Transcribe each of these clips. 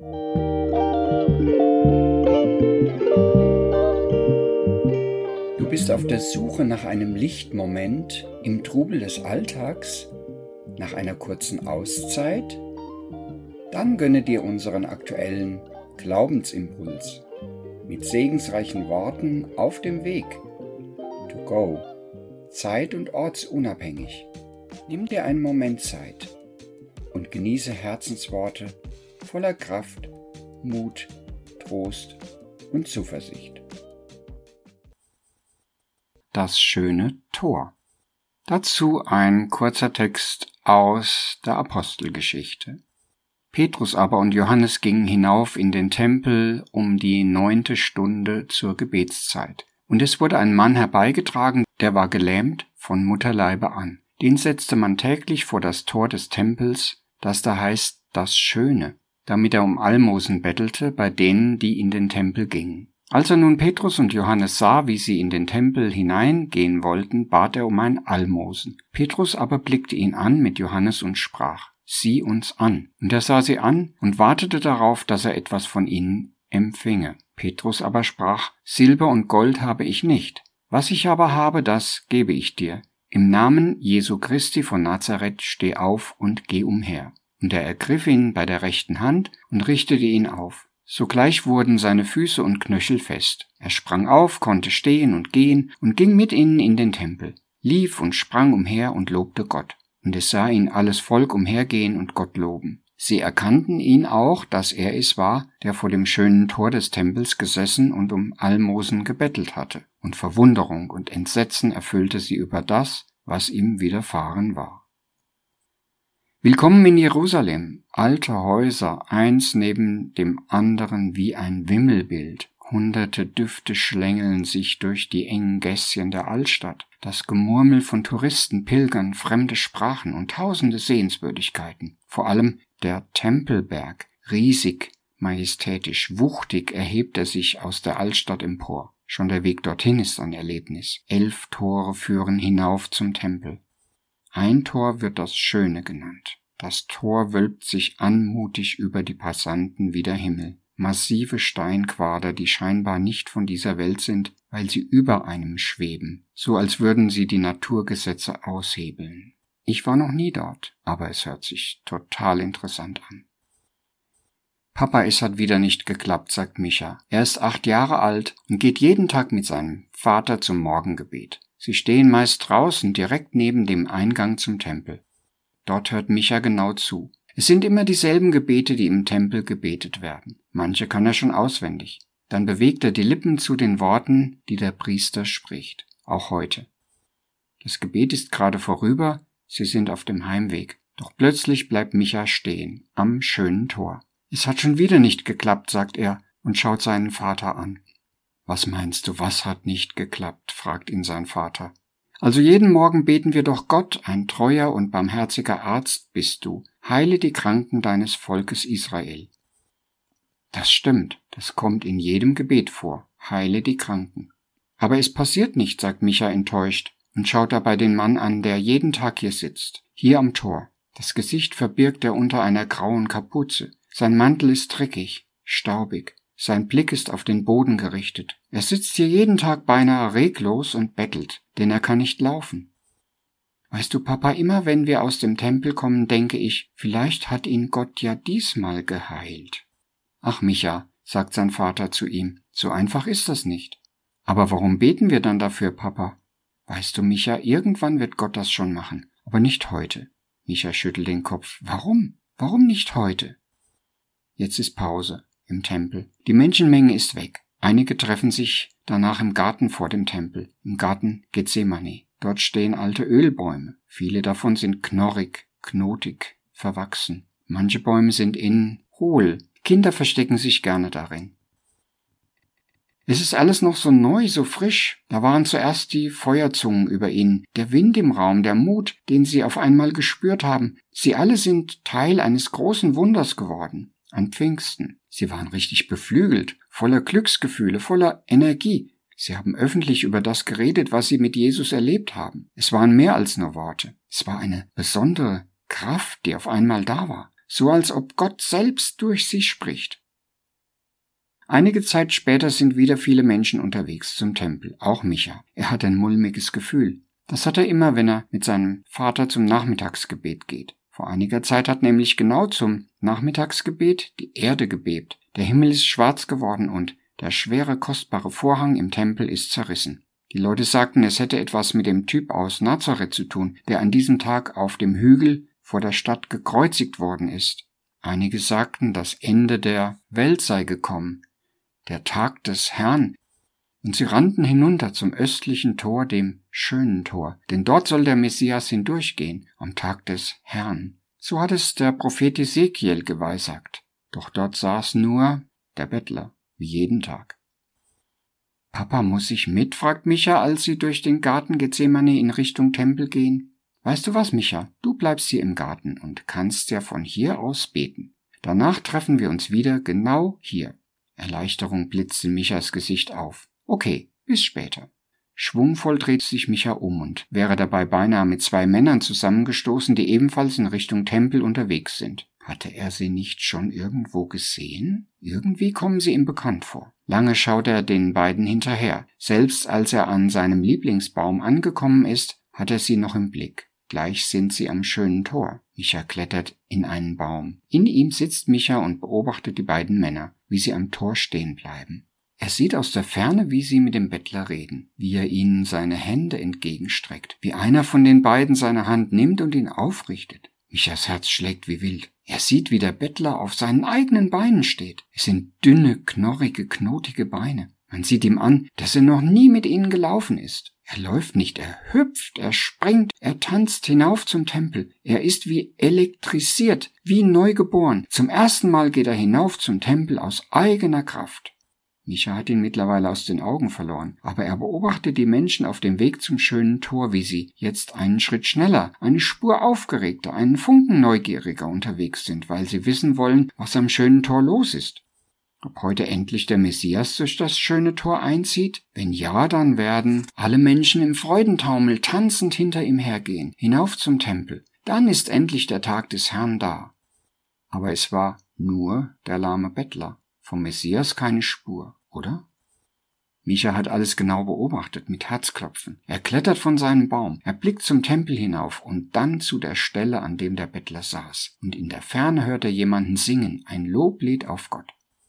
Du bist auf der Suche nach einem Lichtmoment im Trubel des Alltags, nach einer kurzen Auszeit? Dann gönne dir unseren aktuellen Glaubensimpuls mit segensreichen Worten auf dem Weg. To go, zeit- und ortsunabhängig. Nimm dir einen Moment Zeit und genieße Herzensworte voller Kraft, Mut, Trost und Zuversicht. Das schöne Tor. Dazu ein kurzer Text aus der Apostelgeschichte. Petrus aber und Johannes gingen hinauf in den Tempel um die 9. Stunde zur Gebetszeit. Und es wurde ein Mann herbeigetragen, der war gelähmt von Mutterleibe an. Den setzte man täglich vor das Tor des Tempels, das da heißt das Schöne, damit er um Almosen bettelte bei denen, die in den Tempel gingen. Als er nun Petrus und Johannes sah, wie sie in den Tempel hineingehen wollten, bat er um ein Almosen. Petrus aber blickte ihn an mit Johannes und sprach: Sieh uns an. Und er sah sie an und wartete darauf, dass er etwas von ihnen empfinge. Petrus aber sprach: Silber und Gold habe ich nicht. Was ich aber habe, das gebe ich dir. Im Namen Jesu Christi von Nazareth steh auf und geh umher. Und er ergriff ihn bei der rechten Hand und richtete ihn auf. Sogleich wurden seine Füße und Knöchel fest. Er sprang auf, konnte stehen und gehen und ging mit ihnen in den Tempel, lief und sprang umher und lobte Gott. Und es sah ihn alles Volk umhergehen und Gott loben. Sie erkannten ihn auch, dass er es war, der vor dem schönen Tor des Tempels gesessen und um Almosen gebettelt hatte. Und Verwunderung und Entsetzen erfüllte sie über das, was ihm widerfahren war. Willkommen in Jerusalem, alte Häuser, eins neben dem anderen wie ein Wimmelbild. Hunderte Düfte schlängeln sich durch die engen Gässchen der Altstadt. Das Gemurmel von Touristen, Pilgern, fremde Sprachen und tausende Sehenswürdigkeiten. Vor allem der Tempelberg, riesig, majestätisch, wuchtig erhebt er sich aus der Altstadt empor. Schon der Weg dorthin ist ein Erlebnis. 11 Tore führen hinauf zum Tempel. Ein Tor wird das Schöne genannt. Das Tor wölbt sich anmutig über die Passanten wie der Himmel. Massive Steinquader, die scheinbar nicht von dieser Welt sind, weil sie über einem schweben, so als würden sie die Naturgesetze aushebeln. Ich war noch nie dort, aber es hört sich total interessant an. Papa, es hat wieder nicht geklappt, sagt Micha. Er ist 8 Jahre alt und geht jeden Tag mit seinem Vater zum Morgengebet. Sie stehen meist draußen, direkt neben dem Eingang zum Tempel. Dort hört Micha genau zu. Es sind immer dieselben Gebete, die im Tempel gebetet werden. Manche kann er schon auswendig. Dann bewegt er die Lippen zu den Worten, die der Priester spricht. Auch heute. Das Gebet ist gerade vorüber, sie sind auf dem Heimweg. Doch plötzlich bleibt Micha stehen, am schönen Tor. Es hat schon wieder nicht geklappt, sagt er und schaut seinen Vater an. Was meinst du, was hat nicht geklappt? Fragt ihn sein Vater. Also jeden Morgen beten wir doch Gott, ein treuer und barmherziger Arzt bist du. Heile die Kranken deines Volkes Israel. Das stimmt, das kommt in jedem Gebet vor. Heile die Kranken. Aber es passiert nicht, sagt Micha enttäuscht und schaut dabei den Mann an, der jeden Tag hier sitzt, hier am Tor. Das Gesicht verbirgt er unter einer grauen Kapuze. Sein Mantel ist dreckig, staubig. Sein Blick ist auf den Boden gerichtet. Er sitzt hier jeden Tag beinahe reglos und bettelt, denn er kann nicht laufen. Weißt du, Papa, immer wenn wir aus dem Tempel kommen, denke ich, vielleicht hat ihn Gott ja diesmal geheilt. Ach, Micha, sagt sein Vater zu ihm, so einfach ist das nicht. Aber warum beten wir dann dafür, Papa? Weißt du, Micha, irgendwann wird Gott das schon machen, aber nicht heute. Micha schüttelt den Kopf. Warum? Warum nicht heute? Jetzt ist Pause im Tempel. Die Menschenmenge ist weg. Einige treffen sich danach im Garten vor dem Tempel, im Garten Gethsemane. Dort stehen alte Ölbäume. Viele davon sind knorrig, knotig, verwachsen. Manche Bäume sind innen hohl. Kinder verstecken sich gerne darin. Es ist alles noch so neu, so frisch. Da waren zuerst die Feuerzungen über ihnen, der Wind im Raum, der Mut, den sie auf einmal gespürt haben. Sie alle sind Teil eines großen Wunders geworden. An Pfingsten. Sie waren richtig beflügelt, voller Glücksgefühle, voller Energie. Sie haben öffentlich über das geredet, was sie mit Jesus erlebt haben. Es waren mehr als nur Worte. Es war eine besondere Kraft, die auf einmal da war. so als ob Gott selbst durch sie spricht. Einige Zeit später sind wieder viele Menschen unterwegs zum Tempel, auch Micha. Er hat ein mulmiges Gefühl. Das hat er immer, wenn er mit seinem Vater zum Nachmittagsgebet geht. Vor einiger Zeit hat nämlich genau zum Nachmittagsgebet die Erde gebebt. Der Himmel ist schwarz geworden und der schwere, kostbare Vorhang im Tempel ist zerrissen. Die Leute sagten, es hätte etwas mit dem Typ aus Nazareth zu tun, der an diesem Tag auf dem Hügel vor der Stadt gekreuzigt worden ist. Einige sagten, das Ende der Welt sei gekommen, der Tag des Herrn. Und sie rannten hinunter zum östlichen Tor, dem schönen Tor, denn dort soll der Messias hindurchgehen, am Tag des Herrn. So hat es der Prophet Ezekiel geweissagt. Doch dort saß nur der Bettler, wie jeden Tag. »Papa, muss ich mit?« fragt Micha, als sie durch den Garten Gethsemane in Richtung Tempel gehen. »Weißt du was, Micha? Du bleibst hier im Garten und kannst ja von hier aus beten. Danach treffen wir uns wieder genau hier.« Erleichterung blitzt in Michas Gesicht auf. »Okay, bis später.« Schwungvoll dreht sich Micha um und wäre dabei beinahe mit 2 Männern zusammengestoßen, die ebenfalls in Richtung Tempel unterwegs sind. Hatte er sie nicht schon irgendwo gesehen? Irgendwie kommen sie ihm bekannt vor. Lange schaut er den beiden hinterher. Selbst als er an seinem Lieblingsbaum angekommen ist, hat er sie noch im Blick. Gleich sind sie am schönen Tor. Micha klettert in einen Baum. In ihm sitzt Micha und beobachtet die beiden Männer, wie sie am Tor stehen bleiben. Er sieht aus der Ferne, wie sie mit dem Bettler reden, wie er ihnen seine Hände entgegenstreckt, wie einer von den beiden seine Hand nimmt und ihn aufrichtet. Michas Herz schlägt wie wild. Er sieht, wie der Bettler auf seinen eigenen Beinen steht. Es sind dünne, knorrige, knotige Beine. Man sieht ihm an, dass er noch nie mit ihnen gelaufen ist. Er läuft nicht, er hüpft, er springt, er tanzt hinauf zum Tempel. Er ist wie elektrisiert, wie neugeboren. Zum ersten Mal geht er hinauf zum Tempel aus eigener Kraft. Micha hat ihn mittlerweile aus den Augen verloren, aber er beobachtet die Menschen auf dem Weg zum schönen Tor, wie sie jetzt einen Schritt schneller, eine Spur aufgeregter, einen Funken neugieriger unterwegs sind, weil sie wissen wollen, was am schönen Tor los ist. Ob heute endlich der Messias durch das schöne Tor einzieht? Wenn ja, dann werden alle Menschen im Freudentaumel tanzend hinter ihm hergehen, hinauf zum Tempel. Dann ist endlich der Tag des Herrn da. Aber es war nur der lahme Bettler. Vom Messias keine Spur, oder? Micha hat alles genau beobachtet, mit Herzklopfen. Er klettert von seinem Baum, er blickt zum Tempel hinauf und dann zu der Stelle, an dem der Bettler saß. Und in der Ferne hört er jemanden singen, ein Loblied auf Gott.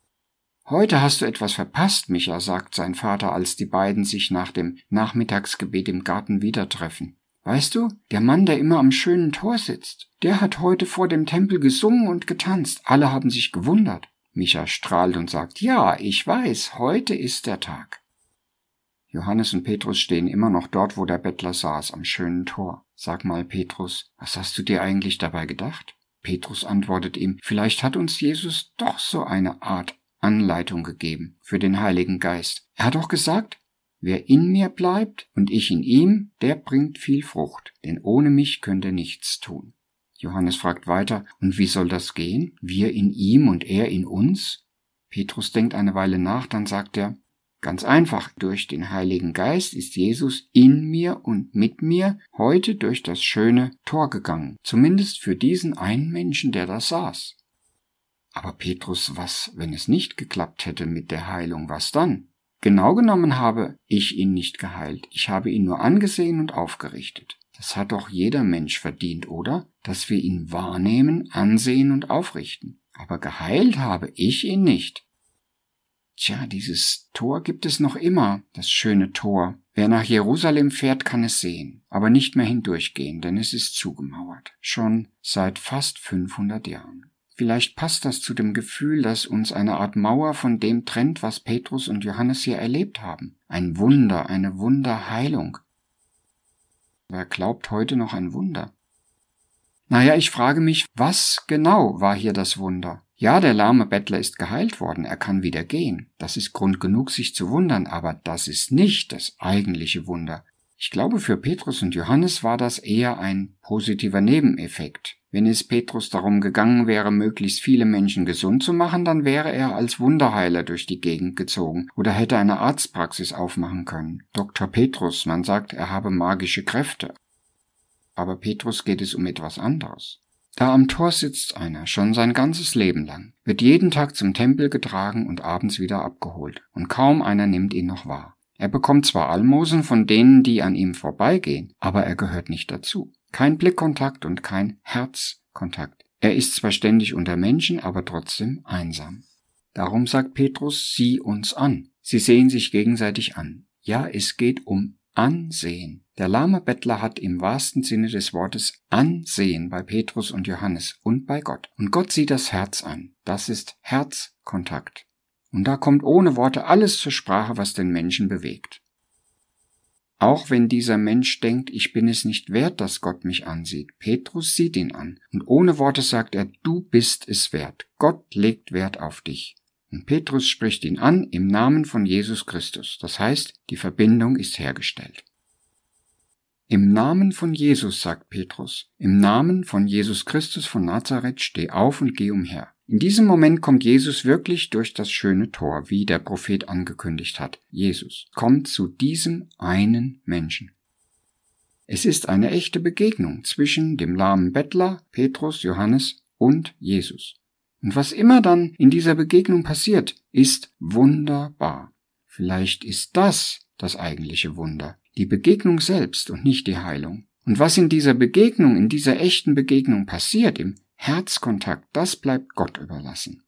»Heute hast du etwas verpasst, Micha«, sagt sein Vater, als die beiden sich nach dem Nachmittagsgebet im Garten wieder treffen. »Weißt du, der Mann, der immer am schönen Tor sitzt, der hat heute vor dem Tempel gesungen und getanzt. Alle haben sich gewundert.« Micha strahlt und sagt, »Ja, ich weiß, heute ist der Tag.« Johannes und Petrus stehen immer noch dort, wo der Bettler saß, am schönen Tor. »Sag mal, Petrus, was hast du dir eigentlich dabei gedacht?« Petrus antwortet ihm, »Vielleicht hat uns Jesus doch so eine Art Anleitung gegeben für den Heiligen Geist. Er hat doch gesagt, wer in mir bleibt und ich in ihm, der bringt viel Frucht, denn ohne mich könnt ihr nichts tun.« Johannes fragt weiter, und wie soll das gehen? Wir in ihm und er in uns? Petrus denkt eine Weile nach, dann sagt er, ganz einfach, durch den Heiligen Geist ist Jesus in mir und mit mir heute durch das schöne Tor gegangen, zumindest für diesen einen Menschen, der da saß. Aber Petrus, was, wenn es nicht geklappt hätte mit der Heilung, was dann? Genau genommen habe ich ihn nicht geheilt, ich habe ihn nur angesehen und aufgerichtet. Das hat doch jeder Mensch verdient, oder? Dass wir ihn wahrnehmen, ansehen und aufrichten. Aber geheilt habe ich ihn nicht. Tja, dieses Tor gibt es noch immer, das schöne Tor. Wer nach Jerusalem fährt, kann es sehen, aber nicht mehr hindurchgehen, denn es ist zugemauert. Schon seit fast 500 Jahren. Vielleicht passt das zu dem Gefühl, dass uns eine Art Mauer von dem trennt, was Petrus und Johannes hier erlebt haben. Ein Wunder, eine Wunderheilung. Wer glaubt heute noch ein Wunder? Naja, ich frage mich, was genau war hier das Wunder? Ja, der lahme Bettler ist geheilt worden, er kann wieder gehen. Das ist Grund genug, sich zu wundern, aber das ist nicht das eigentliche Wunder. Ich glaube, für Petrus und Johannes war das eher ein positiver Nebeneffekt. Wenn es Petrus darum gegangen wäre, möglichst viele Menschen gesund zu machen, dann wäre er als Wunderheiler durch die Gegend gezogen oder hätte eine Arztpraxis aufmachen können. Dr. Petrus, man sagt, er habe magische Kräfte. Aber Petrus geht es um etwas anderes. Da am Tor sitzt einer, schon sein ganzes Leben lang, wird jeden Tag zum Tempel getragen und abends wieder abgeholt, und kaum einer nimmt ihn noch wahr. Er bekommt zwar Almosen von denen, die an ihm vorbeigehen, aber er gehört nicht dazu. Kein Blickkontakt und kein Herzkontakt. Er ist zwar ständig unter Menschen, aber trotzdem einsam. Darum sagt Petrus, sieh uns an. Sie sehen sich gegenseitig an. Ja, es geht um Ansehen. Der lahme Bettler hat im wahrsten Sinne des Wortes Ansehen bei Petrus und Johannes und bei Gott. Und Gott sieht das Herz an. Das ist Herzkontakt. Und da kommt ohne Worte alles zur Sprache, was den Menschen bewegt. Auch wenn dieser Mensch denkt, ich bin es nicht wert, dass Gott mich ansieht. Petrus sieht ihn an. Und ohne Worte sagt er, du bist es wert. Gott legt Wert auf dich. Und Petrus spricht ihn an im Namen von Jesus Christus. Das heißt, die Verbindung ist hergestellt. Im Namen von Jesus, sagt Petrus, im Namen von Jesus Christus von Nazareth, steh auf und geh umher. In diesem Moment kommt Jesus wirklich durch das schöne Tor, wie der Prophet angekündigt hat. Jesus kommt zu diesem einen Menschen. Es ist eine echte Begegnung zwischen dem lahmen Bettler, Petrus, Johannes und Jesus. Und was immer dann in dieser Begegnung passiert, ist wunderbar. Vielleicht ist das eigentliche Wunder, die Begegnung selbst und nicht die Heilung. Und was in dieser Begegnung, in dieser echten Begegnung passiert, im Herzkontakt, das bleibt Gott überlassen.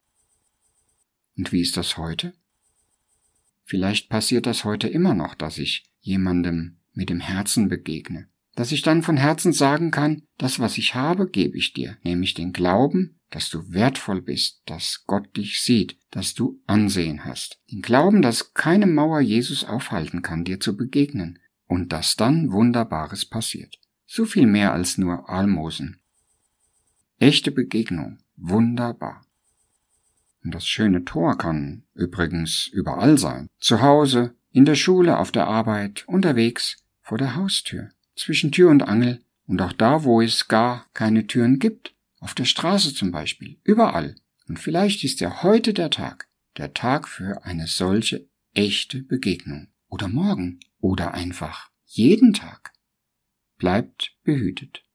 Und wie ist das heute? Vielleicht passiert das heute immer noch, dass ich jemandem mit dem Herzen begegne. Dass ich dann von Herzen sagen kann, das, was ich habe, gebe ich dir, nämlich den Glauben, dass du wertvoll bist, dass Gott dich sieht, dass du Ansehen hast. Den Glauben, dass keine Mauer Jesus aufhalten kann, dir zu begegnen. Und dass dann Wunderbares passiert. So viel mehr als nur Almosen. Echte Begegnung, wunderbar. Und das schöne Tor kann übrigens überall sein. Zu Hause, in der Schule, auf der Arbeit, unterwegs, vor der Haustür, zwischen Tür und Angel und auch da, wo es gar keine Türen gibt. Auf der Straße zum Beispiel, überall. Und vielleicht ist ja heute der Tag für eine solche echte Begegnung. Oder morgen. Oder einfach jeden Tag. Bleibt behütet.